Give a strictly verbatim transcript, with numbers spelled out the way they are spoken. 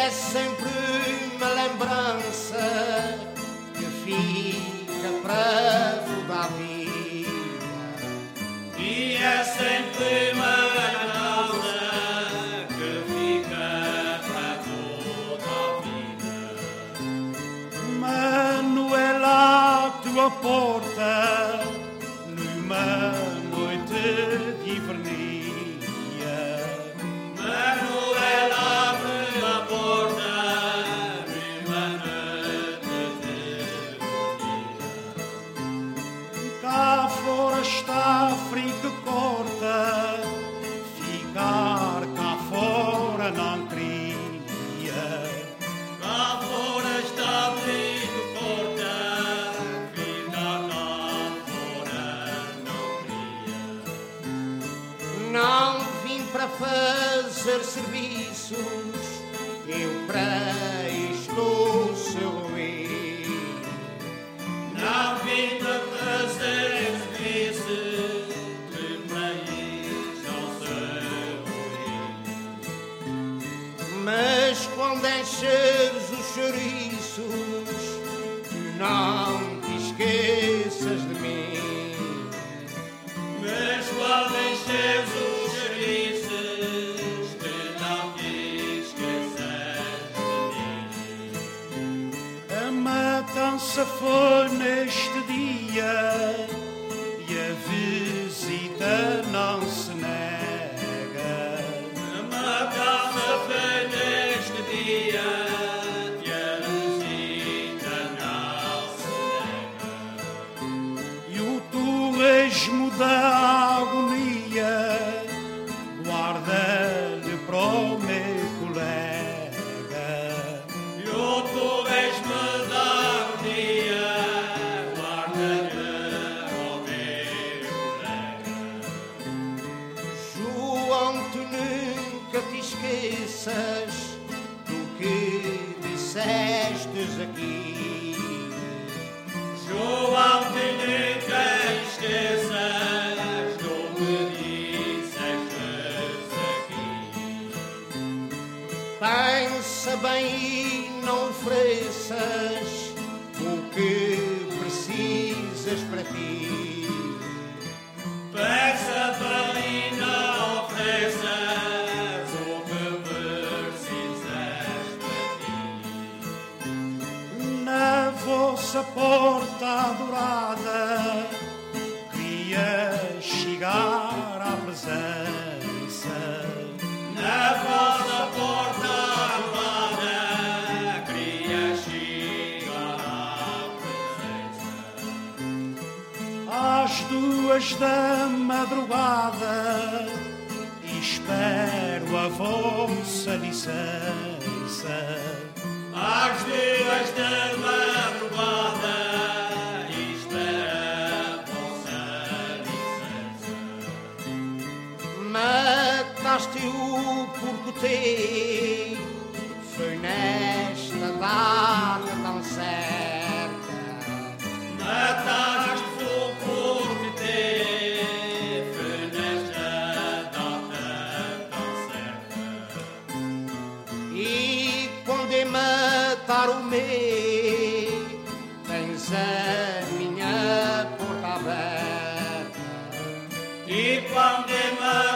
é sempre uma lembrança que fica para toda a vida. E é sempre uma lembrança que fica para toda a vida. Manuela, tua porta, numa noite de invernia. Manuela, abre a porta, numa noite de invernia. Cá fora está frio que corta, ficar cá fora não queria. Cá fora está frio que corta, ficar cá fora não queria. Não vim para fazer serviços, eu para isto seu ruim. Não vim para fazer serviços, que para isto ao seu ruim. Mas quando encheres os chouriços, tu não te esqueças de mim. Mas quando encheres os chouriços, que não te esqueças de mim. A matança foi neste dia e a visita não se nega. A matança foi neste dia e a visita não se nega. E o torresmo da agonia guarda-lhe para o meu colega. E o torresmo da agonia guarda-lhe ao meu colega. João, tu nunca te esqueças do que dissestes aqui. João, te nunca esqueças do que dissestes aqui. Pensa bem e não ofereças o que precisas para ti. Pensa bem e não ofereças o que precisas para ti. Na vossa porta adorada queria chegar à presença. Na vossa porta armada queria chegar à presença. Às duas da madrugada espero a vossa licença. Às duas da madrugada espera a vossa licença. Mataste o porcote, foi nesta data tão certa. Mataste o porcote, foi nesta data tão certa. E quando é matar o meu, tens a minha porta aberta. E quando é